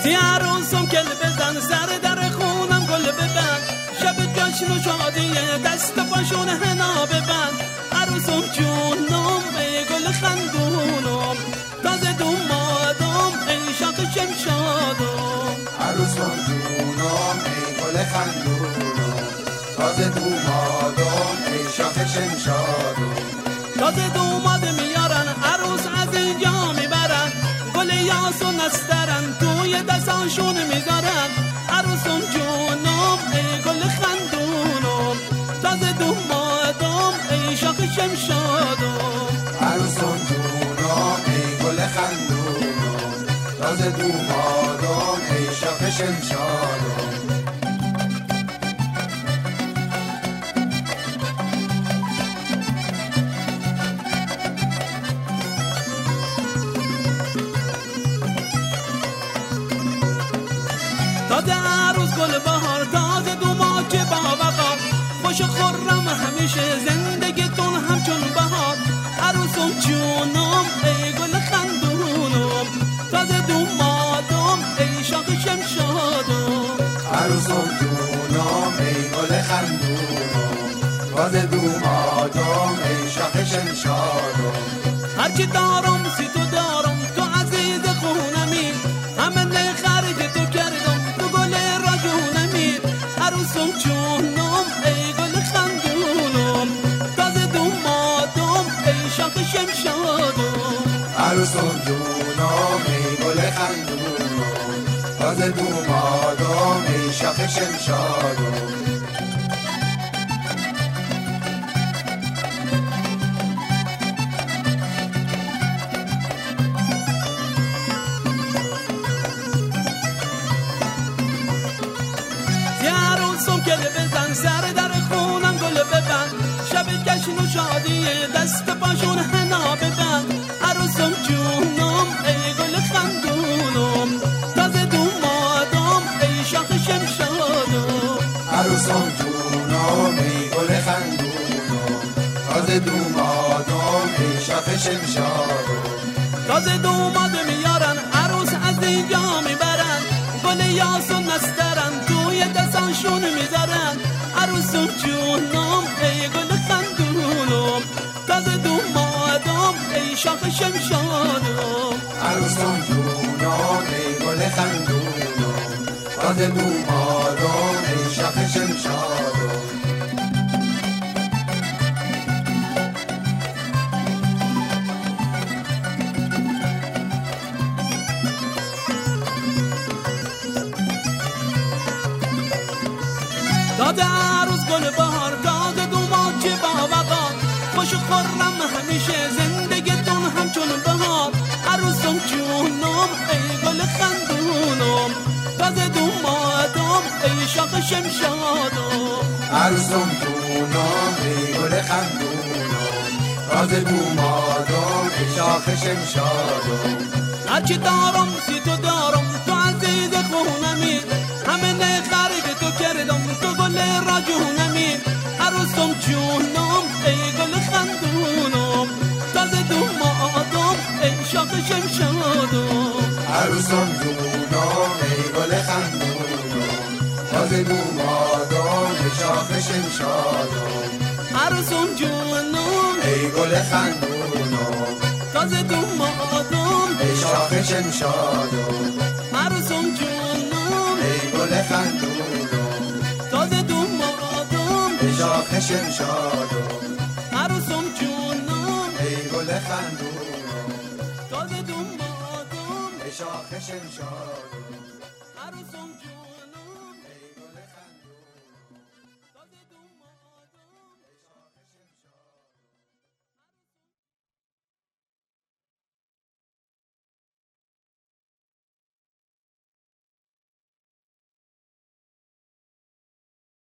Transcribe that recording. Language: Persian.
عروسم گل بزن سر در خونم گل ببند شب جشن و شادیه دست پاشون حنا ببند عروسم جونم ای گل خندونم تازه دومادم ای شاخ شمشادم عروسم جونم ای گل خندونم تازه دومادم ای شاخ شمشادم تازه دوماد میارن عروس از اینجا میبرن گل یاس و نسترن توی دستاشون میذارن عروسم جونم ای گل خندونم تازه دومادم ای شاخ شمشادم عروسم جونم ای گل خندونم تازه دومادم ای شاخ شمشادم تازه عروس گل بهار تازه دوماد چه با وقار خوش و خرم همیشه زندگیتون همچون بهار عروسم جونم ای گل خندونم تازه دومادم ای شاخ شمشادم عروسم جونم ای گل خندونم تازه دومادم ای شاخ شمشادم هرچی دارم سی تو دارم تو عزیز خونمی همه نه خرج تو کردم تو گل راجونمی عروسم جونم ای گل خندونم تازه دومادم ای شاخ شمشادم عروسم جونم ای گل خندونم تازه دومادم ای شاخ شمشادم عروسم گل بزن سر در خونم گل ببند شب جشن و شادیه دست پاشون حنا ببند عروسم جونم ای گل خندونم تازه دومادم ای شاخ شمشادم عروسم جونم ای گل خندونم تازه دومادم ای شاخ شمشادم تازه دوماد میارن عروس از اینجا میبرن گل یاس و نسترن توی دستاشون میذارن عروسم جونم ای گل خندونم تازه دومادم ای شاخ شمشادم عروسم جونم ای گل خندونم تازه دومادم ای شاخ شمشادم تازه عروس گل بهار تازه دوماد چه با وقار خوش و خرم همیشه زندگیتون همچون بهار عروسم جونم ای گل خندونم تازه دومادم ای شاخ شمشادم عروسم جونم ای گل خندونم تازه دومادم ای شاخ شمشادم هرچی دارم سی تو دارم تو عزیز خونمی همه نه خرج تو کردم تو گل راجونمی عروسم جونم ای گل خندونم تازه دومادم ای شاخ شمشادم عروسم جونم ای گل خندونم تازه دومادم ای شاخ شمشادم عروسم جونم ای گل خندونم تازه دومادم ای شاخ شمشادم عروسم جونم ای گل خندونم تازه دومادم ای شاخ شمشادم عروسم جونم ای گل خندونم تازه دومادم ای شاخ شمشادم عروسم جونم